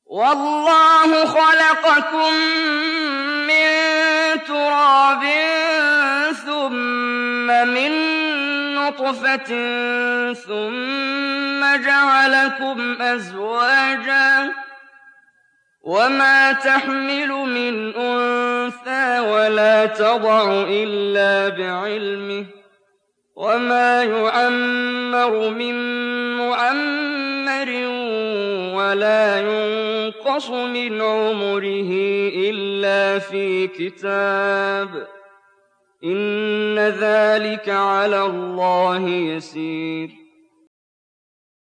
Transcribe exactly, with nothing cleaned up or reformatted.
وَاللَّهُ خَلَقَكُم مِّن تُرَابٍ ثُمَّ مِن نُّطْفَةٍ ثُمَّ جَعَلَكُمْ أَزْوَاجًا ۚ وَمَا تَحْمِلُ مِنْ أُنثَىٰ وَلَا تَضَعُ إِلَّا بِعِلْمِهِ ۚ وَمَا يُعَمَّرُ مِن مُّعَمَّرٍ وَلَا يُنقَصُ مِنْ عُمُرِهِ إِلَّا فِي كِتَابٍ ۚ إِنَّ ذَٰلِكَ عَلَى اللَّهِ يَسِيرٌ